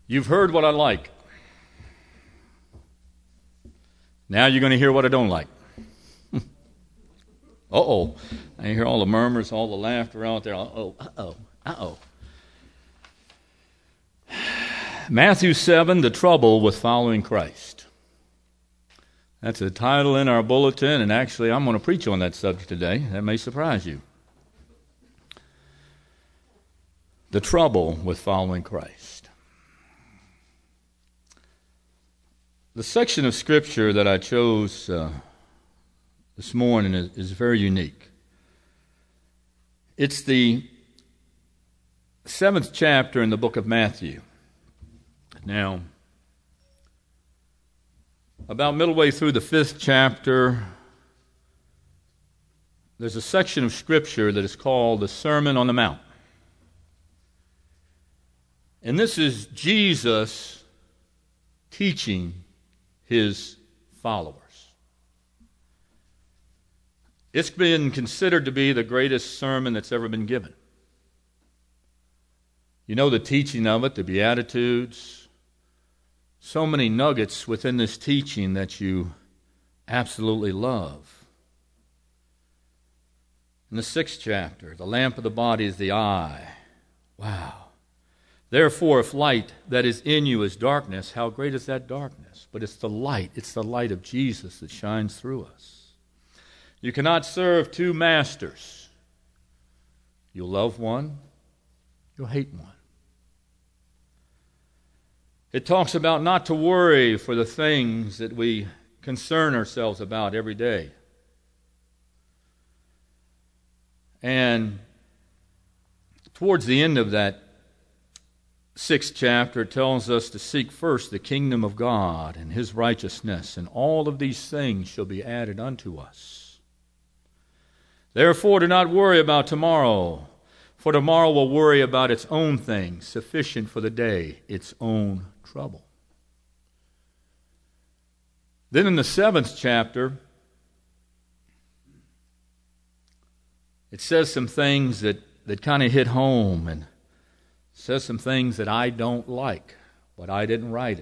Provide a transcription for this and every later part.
You've heard what I like. Now you're going to hear what I don't like. Uh-oh. I hear all the murmurs, all the laughter out there. Uh-oh. Matthew 7, the trouble with following Christ. That's the title in our bulletin, and actually I'm going to preach on that subject today. That may surprise you. The trouble with following Christ. The section of Scripture that I chose this morning is very unique. It's the 7th chapter in the book of Matthew. Now, about midway through the 5th chapter, there's a section of Scripture that is called the Sermon on the Mount. And this is Jesus teaching his followers. It's been considered to be the greatest sermon that's ever been given. You know the teaching of it, the Beatitudes. So many nuggets within this teaching that you absolutely love. In the 6th chapter, the lamp of the body is the eye. Wow. Therefore, if light that is in you is darkness, how great is that darkness? But it's the light of Jesus that shines through us. You cannot serve two masters. You'll love one, you'll hate one. It talks about not to worry for the things that we concern ourselves about every day. And towards the end of that 6th chapter, it tells us to seek first the kingdom of God and his righteousness, and all of these things shall be added unto us. Therefore, do not worry about tomorrow, for tomorrow will worry about its own things, sufficient for the day, its own trouble. Then in the 7th chapter, it says some things that kind of hit home, and says some things that I don't like, but I didn't write it.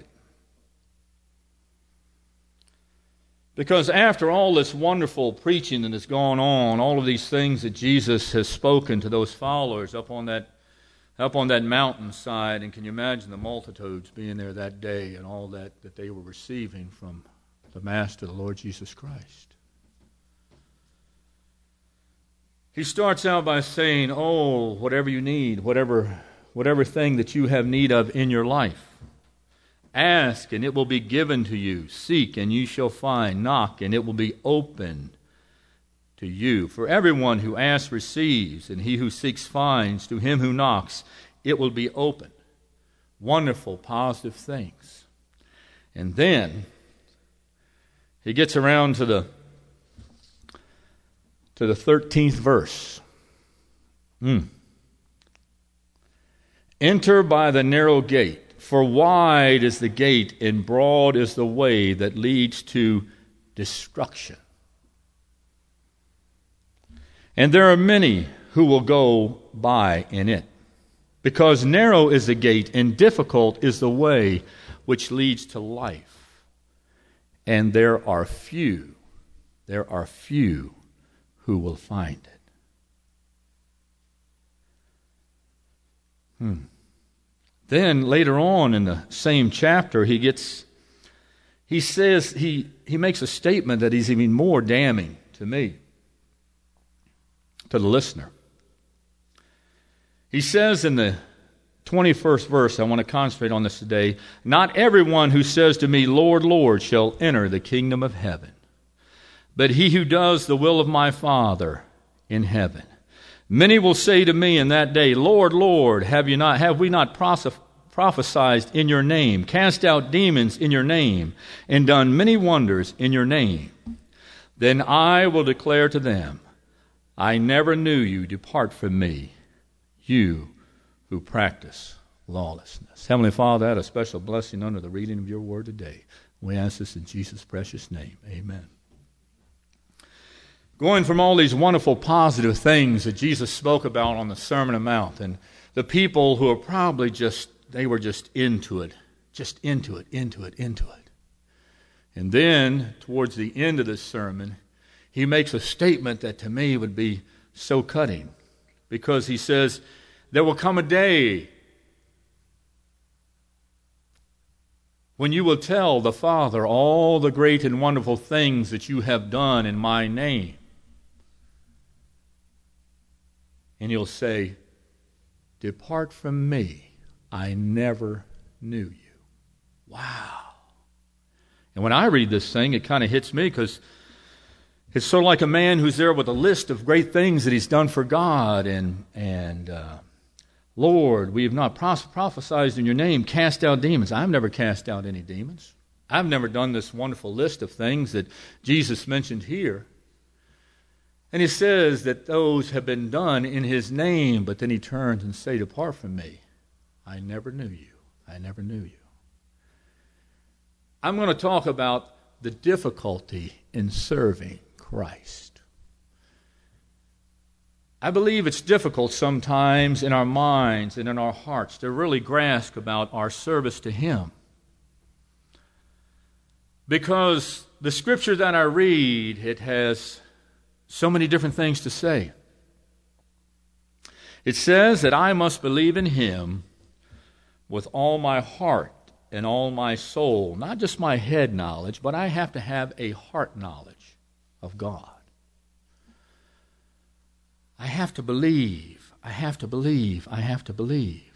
Because after all this wonderful preaching that has gone on, all of these things that Jesus has spoken to those followers up on that mountainside, and can you imagine the multitudes being there that day and all that they were receiving from the Master, the Lord Jesus Christ? He starts out by saying, oh, whatever you need, whatever thing that you have need of in your life, ask and it will be given to you. Seek and you shall find. Knock and it will be opened to you. For everyone who asks receives, and he who seeks finds. To him who knocks it will be opened. Wonderful, positive things. And then he gets around to the 13th verse. Enter by the narrow gate, for wide is the gate and broad is the way that leads to destruction. And there are many who will go by in it, because narrow is the gate and difficult is the way which leads to life. And there are few who will find it. Then later on in the same chapter, he makes a statement that is even more damning to me, to the listener. He says in the 21st verse, I want to concentrate on this today, not everyone who says to me, Lord, Lord, shall enter the kingdom of heaven, but he who does the will of my Father in heaven. Many will say to me in that day, Lord, Lord, have we not prophesied in your name, cast out demons in your name, and done many wonders in your name? Then I will declare to them, I never knew you. Depart from me, you who practice lawlessness. Heavenly Father, add a special blessing under the reading of your word today. We ask this in Jesus' precious name. Amen. Going from all these wonderful positive things that Jesus spoke about on the Sermon on the Mount, and the people who are probably just just into it, into it. And then, towards the end of this sermon, he makes a statement that to me would be so cutting, because he says, there will come a day when you will tell the Father all the great and wonderful things that you have done in my name. And he'll say, depart from me, I never knew you. Wow. And when I read this thing, it kind of hits me, because it's sort of like a man who's there with a list of great things that he's done for God. And Lord, we have not prophesied in your name, cast out demons. I've never cast out any demons. I've never done this wonderful list of things that Jesus mentioned here. And he says that those have been done in his name, but then he turns and says, depart from me. I never knew you. I never knew you. I'm going to talk about the difficulty in serving Christ. I believe it's difficult sometimes in our minds and in our hearts to really grasp about our service to Him. Because the scripture that I read, it has so many different things to say. It says that I must believe in Him with all my heart and all my soul, not just my head knowledge, but I have to have a heart knowledge of God. I have to believe, I have to believe, I have to believe.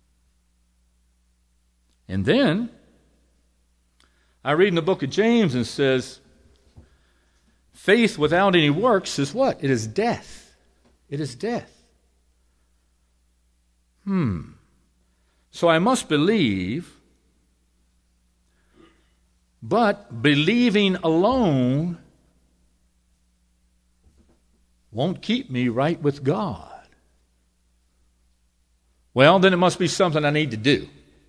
And then, I read in the book of James and says, faith without any works is what? It is death. It is death. So I must believe, but believing alone won't keep me right with God. Well, then it must be something I need to do.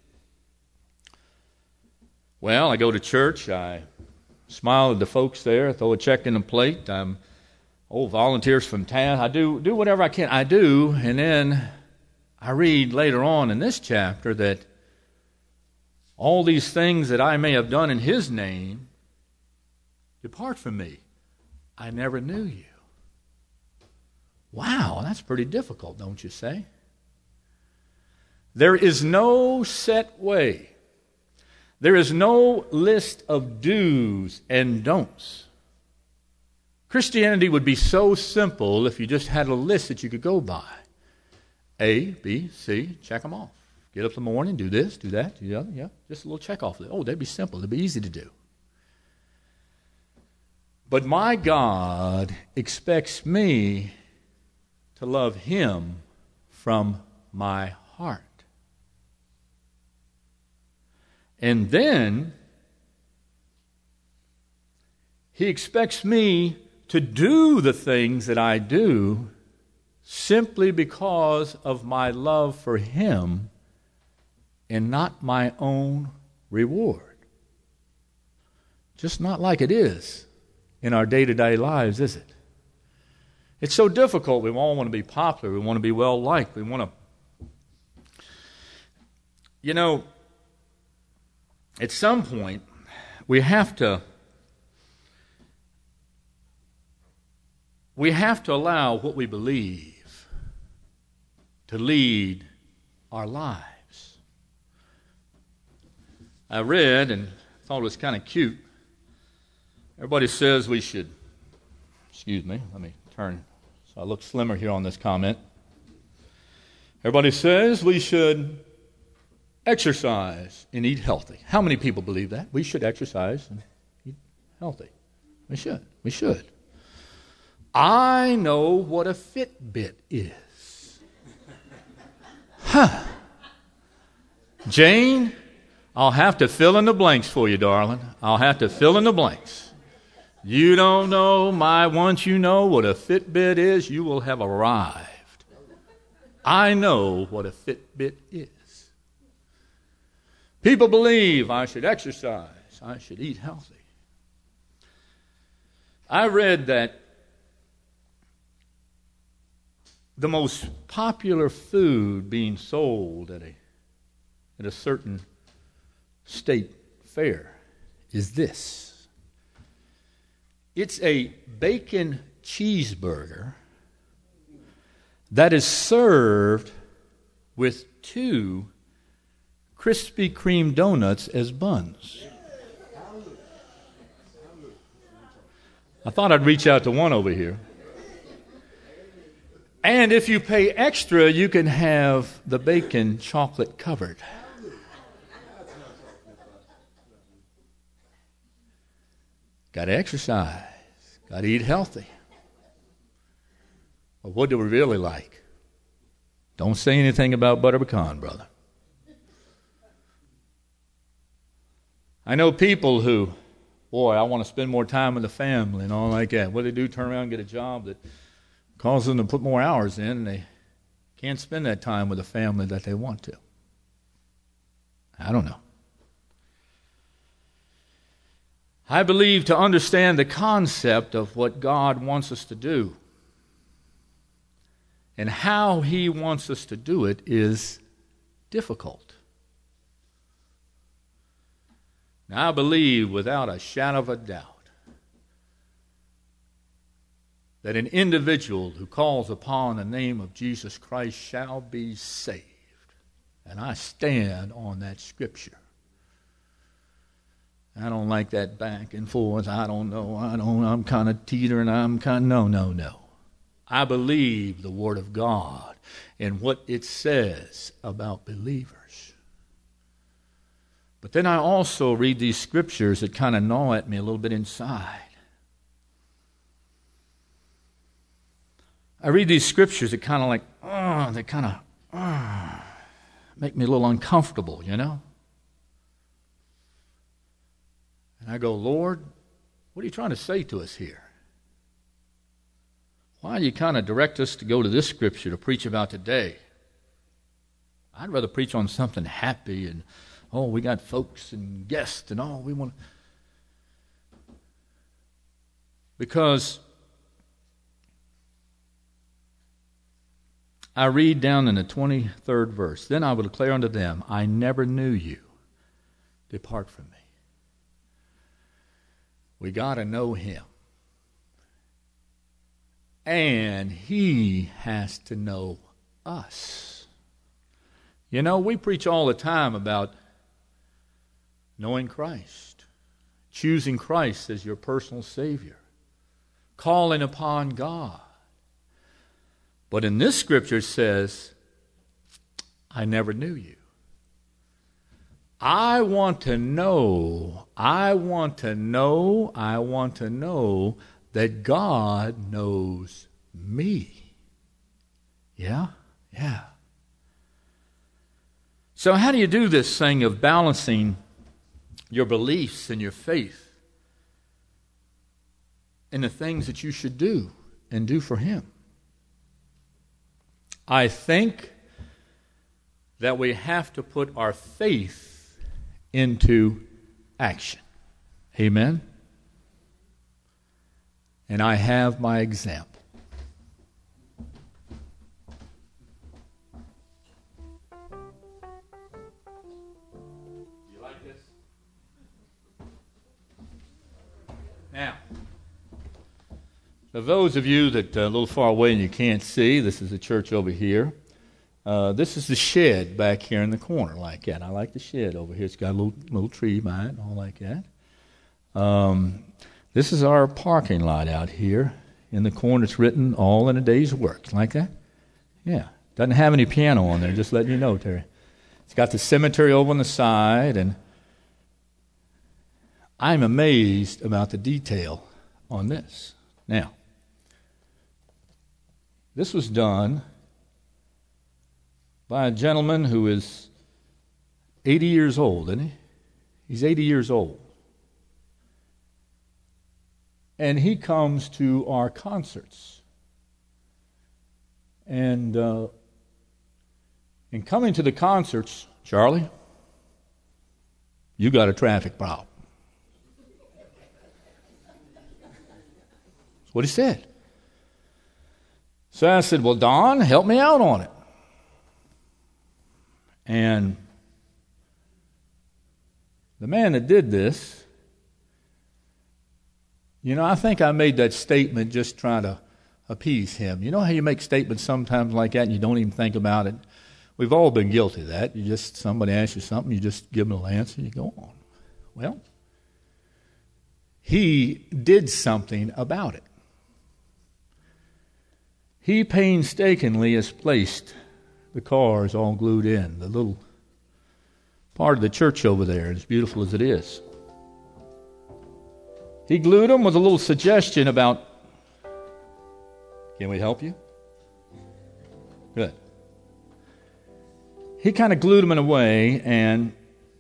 Well, I go to church, I smile at the folks there, throw a check in the plate, volunteers from town, I do whatever I can. I do, and then I read later on in this chapter that all these things that I may have done in His name, depart from me. I never knew you. Wow, that's pretty difficult, don't you say? There is no set way. There is no list of do's and don'ts. Christianity would be so simple if you just had a list that you could go by. A, B, C, check them off. Get up in the morning, do this, do that, do the other, yeah. Just a little check off. Oh, that'd be simple. That'd be easy to do. But my God expects me to love Him from my heart. And then He expects me to do the things that I do simply because of my love for Him and not my own reward. Just not like it is in our day-to-day lives, is it? It's so difficult. We all want to be popular. We want to be well-liked. We want to... at some point, we have to allow what we believe to lead our lives. I read and thought it was kind of cute. Everybody says we should, let me turn so I look slimmer here on this comment. Everybody says we should exercise and eat healthy. How many people believe that? We should exercise and eat healthy. We should. I know what a Fitbit is. Jane, I'll have to fill in the blanks for you, darling. I'll have to fill in the blanks. You don't know once you know what a Fitbit is, you will have arrived. I know what a Fitbit is. People believe I should exercise, I should eat healthy. I read that the most popular food being sold at at a certain state fair is this. It's a bacon cheeseburger that is served with 2 Krispy Kreme donuts as buns. I thought I'd reach out to one over here. And if you pay extra, you can have the bacon chocolate covered. Got to exercise. Got to eat healthy. But what do we really like? Don't say anything about butter pecan, brother. I know people who, boy, I want to spend more time with the family and all like that. What do? Turn around and get a job that causes them to put more hours in, and they can't spend that time with the family that they want to. I don't know. I believe to understand the concept of what God wants us to do and how He wants us to do it is difficult. Now, I believe without a shadow of a doubt that an individual who calls upon the name of Jesus Christ shall be saved. And I stand on that scripture. I don't like that back and forth. I don't know. I'm kind of teetering. No. I believe the Word of God and what it says about believers. But then I also read these scriptures that kind of gnaw at me a little bit inside. I read these scriptures that kind of like, they kind of make me a little uncomfortable, you know? And I go, Lord, what are you trying to say to us here? Why do you kind of direct us to go to this scripture to preach about today? I'd rather preach on something happy and, we got folks and guests and all we want. Because I read down in the 23rd verse, then I will declare unto them, I never knew you. Depart from me. We got to know Him. And He has to know us. You know, we preach all the time about knowing Christ, choosing Christ as your personal Savior, calling upon God. But in this scripture it says, I never knew you. I want to know that God knows me. Yeah. So how do you do this thing of balancing your beliefs and your faith and the things that you should do and do for Him? I think that we have to put our faith into action. Amen? And I have my example. You like this? Now, for those of you that are a little far away and you can't see, this is the church over here. This is the shed back here in the corner like that. I like the shed over here. It's got a little tree by it and all like that. This is our parking lot out here. In the corner it's written, all in a day's work. Like that? Yeah. Doesn't have any piano on there, just letting you know, Terry. It's got the cemetery over on the side, and I'm amazed about the detail on this. Now, this was done by a gentleman who is 80 years old, isn't he? He's 80 years old. And he comes to our concerts. And in coming to the concerts, Charlie, you got a traffic problem. That's what he said. So I said, well, Don, help me out on it. And The man that did this, I think I made that statement just trying to appease him. You know how you make statements sometimes like that and you don't even think about it? We've all been guilty of that. Somebody asks you something, you just give them an answer and you go on. Well, he did something about it. He painstakingly has placed the cars all glued in, the little part of the church over there, as beautiful as it is. He glued them with a little suggestion about, can we help you? Good. He kind of glued them in a way, and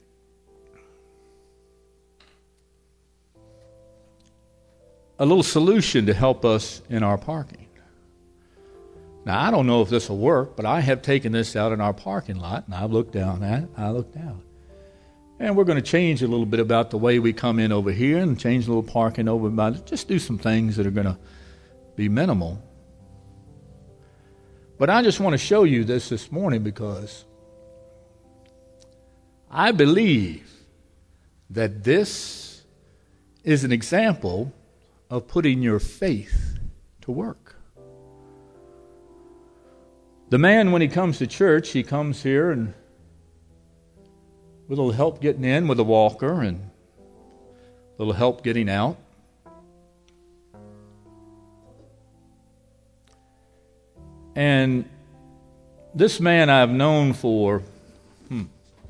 a little solution to help us in our parking. Now, I don't know if this will work, but I have taken this out in our parking lot, and I've looked down at it. I looked down. And we're going to change a little bit about the way we come in over here and change a little parking over by it. Just do some things that are going to be minimal. But I just want to show you this morning because I believe that this is an example of putting your faith to work. The man, when he comes to church, he comes here and with a little help getting in with a walker and a little help getting out. And this man I've known for, how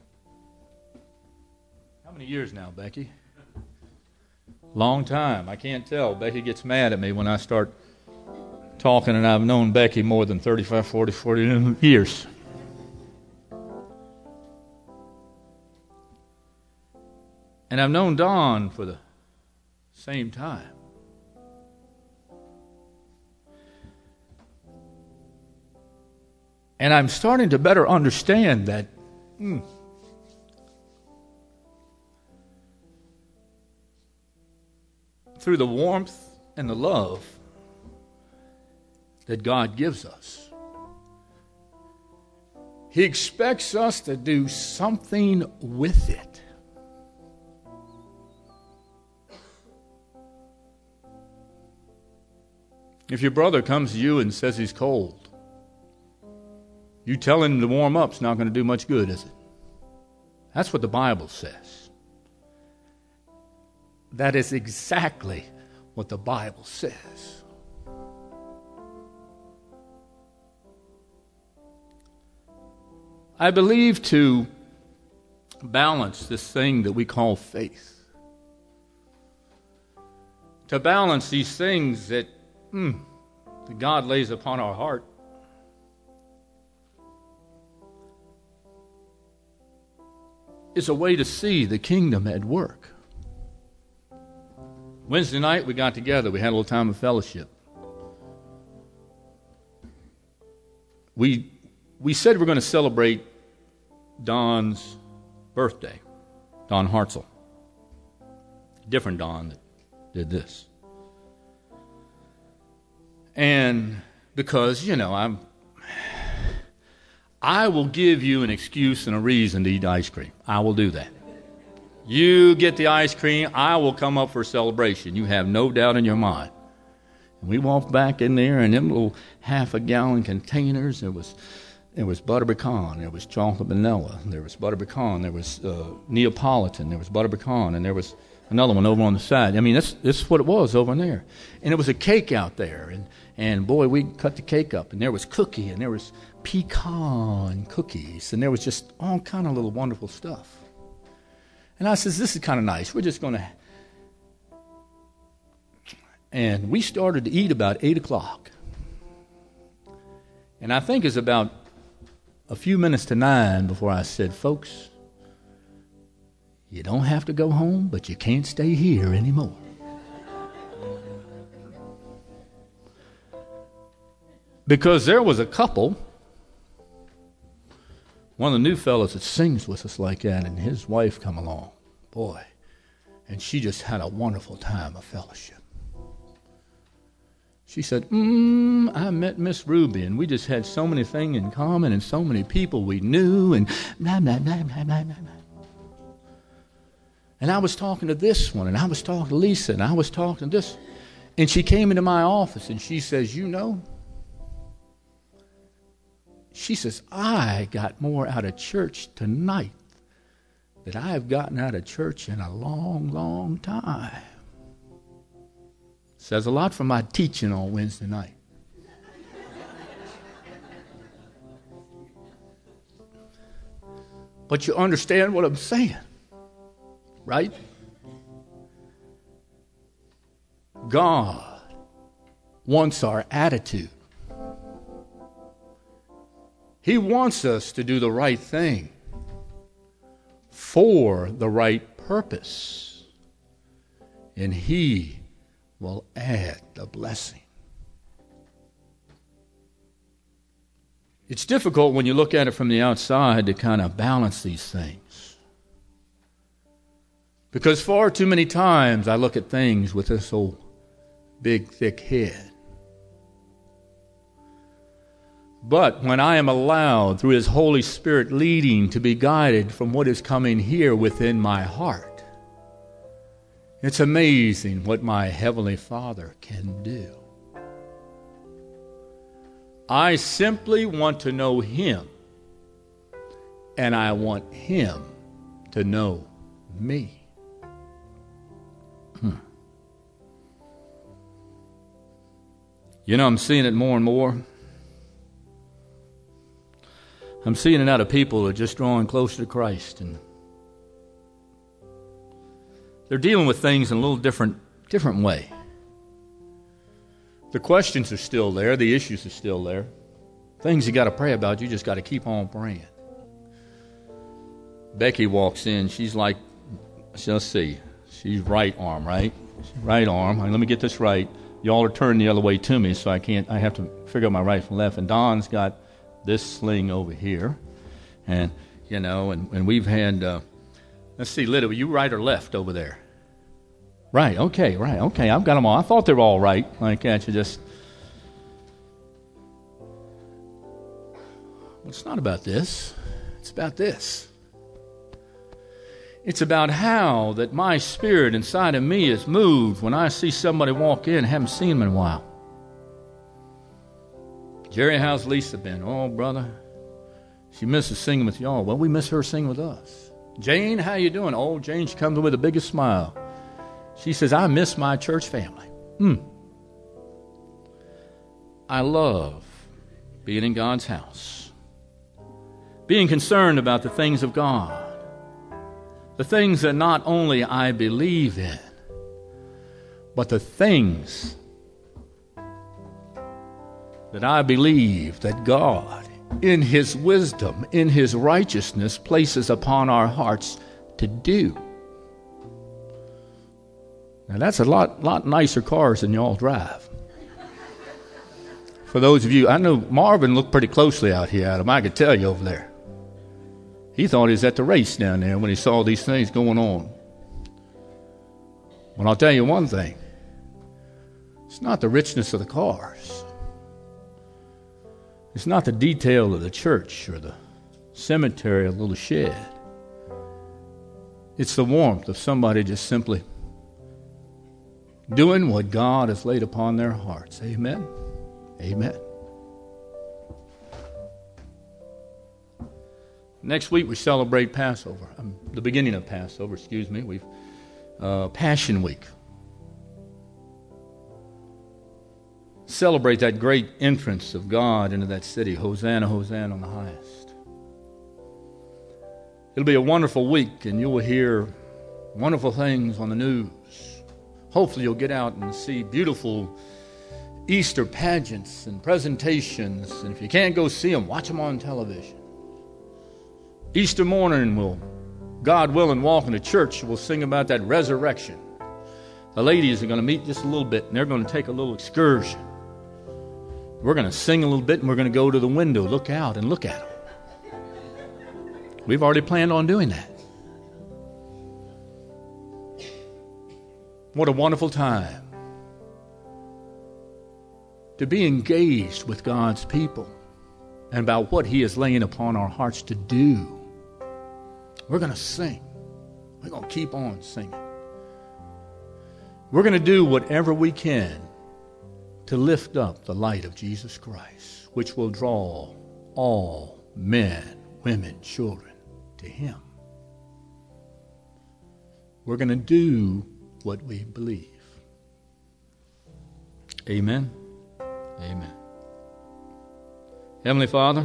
many years now, Becky? Long time. I can't tell. Becky gets mad at me when I start talking, and I've known Becky more than 35, 40 years. And I've known Don for the same time. And I'm starting to better understand that through the warmth and the love that God gives us, He expects us to do something with it. If your brother comes to you and says he's cold, you tell him to warm up, it's not going to do much good, is it? That's what the Bible says. That is exactly what the Bible says. I believe to balance this thing that we call faith, to balance these things that God lays upon our heart, is a way to see the kingdom at work. Wednesday night we got together. We had a little time of fellowship. We said we're going to celebrate Don's birthday, Don Hartzell. Different Don that did this. And because, I will give you an excuse and a reason to eat ice cream. I will do that. You get the ice cream, I will come up for a celebration. You have no doubt in your mind. And we walked back in there, and them little half-a-gallon containers, there was butter pecan, there was chocolate vanilla, there was butter pecan, there was Neapolitan, there was butter pecan, and there was another one over on the side. I mean, that's what it was over there. And it was a cake out there, and boy, we cut the cake up, and there was cookie, and there was pecan cookies, and there was just all kind of little wonderful stuff. And I says, this is kind of nice. We're just going to... And we started to eat about 8 o'clock. And I think it's about a few minutes to 9 before I said, folks, you don't have to go home, but you can't stay here anymore. Because there was a couple, one of the new fellows that sings with us like that, and his wife come along, boy, and she just had a wonderful time of fellowship. She said, I met Miss Ruby, and we just had so many things in common and so many people we knew, and blah, blah, blah, blah, blah, blah. And I was talking to this one, and I was talking to Lisa, and I was talking to this. And she came into my office, and she says, you know, she says, I got more out of church tonight than I have gotten out of church in a long, long time. Says a lot for my teaching on Wednesday night. But you understand what I'm saying, right? God wants our attitude. He wants us to do the right thing for the right purpose. And He will add the blessing. It's difficult when you look at it from the outside to kind of balance these things. Because far too many times I look at things with this old big, thick head. But when I am allowed through His Holy Spirit leading to be guided from what is coming here within my heart, it's amazing what my Heavenly Father can do. I simply want to know Him, and I want Him to know me. You know, I'm seeing it more and more. I'm seeing it out of people that are just drawing closer to Christ, and they're dealing with things in a little different way. The questions are still there. The issues are still there. Things you got to pray about. You just got to keep on praying. Becky walks in. She's like, let's see. She's right arm, right? Right arm. Let me get this right. Y'all are turning the other way to me, so I have to figure out my right from left. And Don's got this sling over here. And, you know, and we've had, let's see, Lydia, were you right or left over there? Right, okay. I've got them all. I thought they were all right. Like that, you just... Well, it's not about this. It's about this. It's about how that my spirit inside of me is moved when I see somebody walk in and haven't seen them in a while. Jerry, how's Lisa been? Oh, brother, she misses singing with y'all. Well, we miss her singing with us. Jane, how you doing? Oh, Jane, she comes with the biggest smile. She says, I miss my church family. I love being in God's house. Being concerned about the things of God. The things that not only I believe in, but the things that I believe that God, in His wisdom, in His righteousness, places upon our hearts to do. Now that's a lot nicer cars than y'all drive. For those of you, I know Marvin looked pretty closely out here at him. I could tell you over there. He thought he was at the race down there when he saw these things going on. Well, I'll tell you one thing. It's not the richness of the cars. It's not the detail of the church or the cemetery or the little shed. It's the warmth of somebody just simply doing what God has laid upon their hearts. Amen? Amen. Next week we celebrate Passover. The beginning of Passover, We've Passion Week. Celebrate that great entrance of God into that city. Hosanna, Hosanna on the highest. It'll be a wonderful week, and you will hear wonderful things on the news. Hopefully you'll get out and see beautiful Easter pageants and presentations. And if you can't go see them, watch them on television. Easter morning, we'll, God willing, walk into church. We'll sing about that resurrection. The ladies are going to meet just a little bit, and they're going to take a little excursion. We're going to sing a little bit, and we're going to go to the window, look out, and look at them. We've already planned on doing that. What a wonderful time to be engaged with God's people and about what He is laying upon our hearts to do. We're going to sing. We're going to keep on singing. We're going to do whatever we can to lift up the light of Jesus Christ, which will draw all men, women, children to Him. We're going to do what we believe. Amen. Amen. Heavenly Father,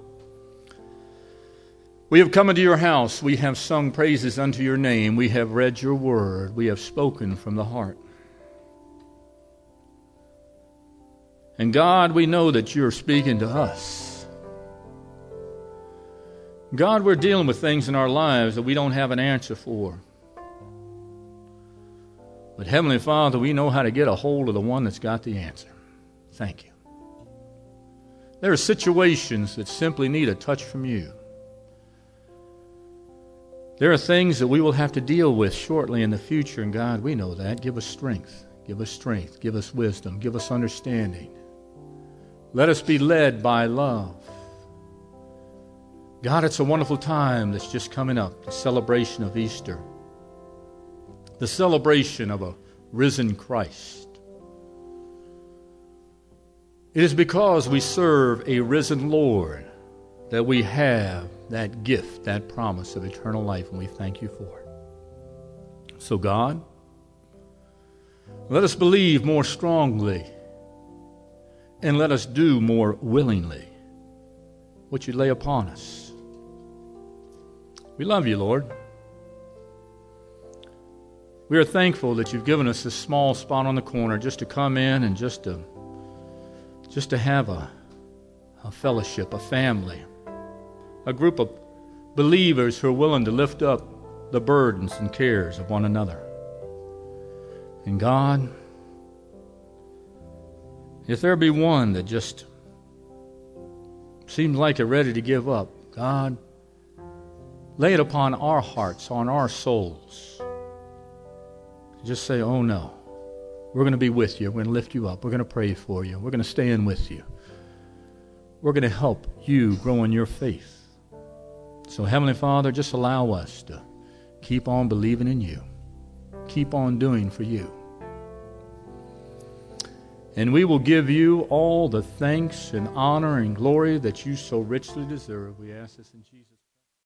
we have come into your house. We have sung praises unto your name. We have read your word. We have spoken from the heart. And God, we know that you're speaking to us. God, we're dealing with things in our lives that we don't have an answer for. But Heavenly Father, we know how to get a hold of the one that's got the answer. Thank you. There are situations that simply need a touch from you. There are things that we will have to deal with shortly in the future, and God, we know that. Give us strength. Give us strength. Give us wisdom. Give us understanding. Let us be led by love. God, it's a wonderful time that's just coming up, the celebration of Easter, the celebration of a risen Christ. It is because we serve a risen Lord that we have that gift, that promise of eternal life, and we thank you for it. So God, let us believe more strongly, and let us do more willingly what you lay upon us. We love you, Lord. We are thankful that you've given us this small spot on the corner just to come in and just to have a fellowship, a family, a group of believers who are willing to lift up the burdens and cares of one another. And God, if there be one that just seems like they're ready to give up, God, lay it upon our hearts, on our souls. Just say, oh no, we're going to be with you. We're going to lift you up. We're going to pray for you. We're going to stand with you. We're going to help you grow in your faith. So Heavenly Father, just allow us to keep on believing in you. Keep on doing for you. And we will give you all the thanks and honor and glory that you so richly deserve. We ask this in Jesus' name.